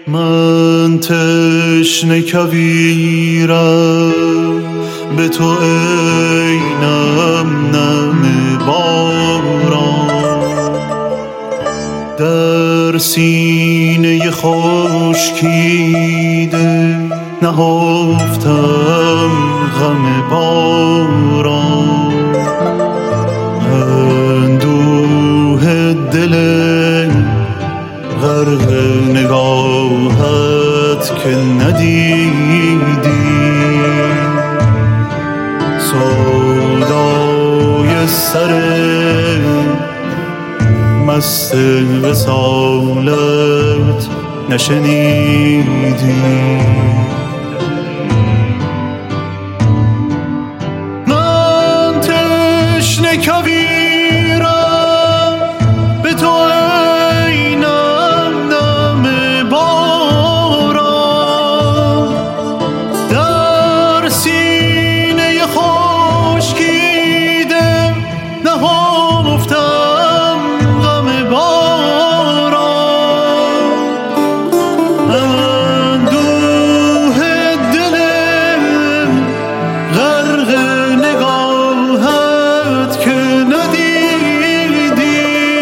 من تشنه کویرم به تو ای نم نم باران، در سینه خشکیده نهفتم غم باران. اندوه دل غرق نگاهت که ندیدی، سودای سر مست وصالت نشنیدی. من تشنه کویرم به تو ای نم نم باران، در سینه خشکیده نهفتم غم باران. اندوه دلم غرق نگاهت که ندیدی،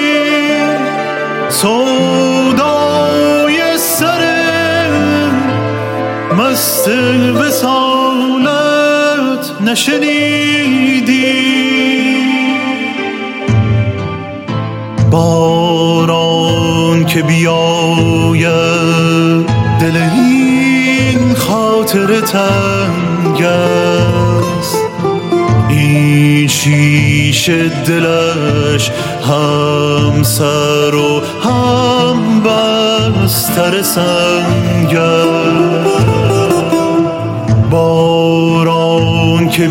سودای سر مست وصالت نشنیدی. باران که بیاید دل این خاطر تنگ است، این شیشه دلش هم سر و هم بستر سنگ است. باران که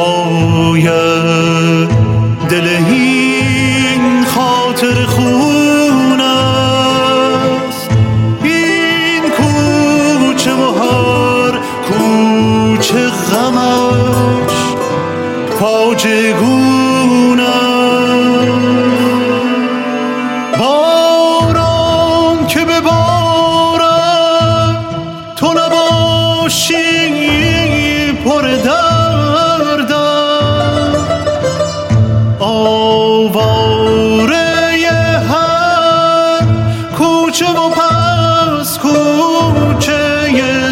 بیاید دل این خاطر خون است، این کوچه و هر کوچه غمش فاجگون است. باران که ببارد تو نباشی پر دردم، آواره هر کوچه و پس کوچه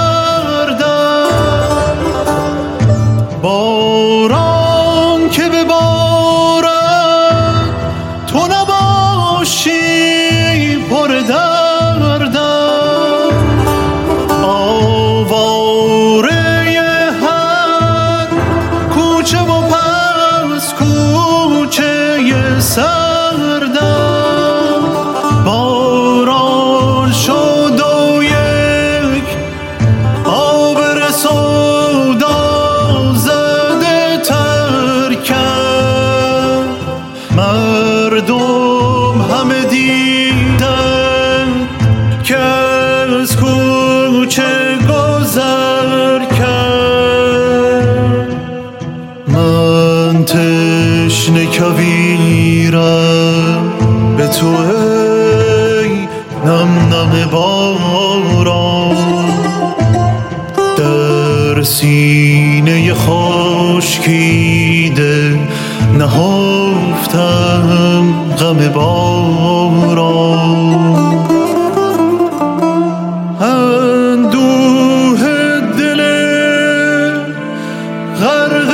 سردم. باران که ببارد تو نباشی پر دردم، آواره هر کوچه و پس کوچه سردم. باران شد و یک آبر سودا زده تر کرد، مردم همه دیدن که از کوچه گذر کرد. من تشنه کویرم به تو ای نم نم باران، در سینه خشکیده نهفتم غم باران. اندوه دل غرق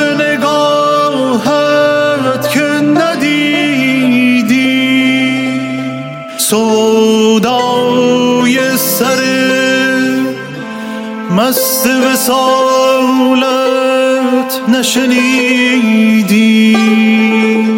نگاهت که ندیدی، سودای سر مست وصالت نشنیدی.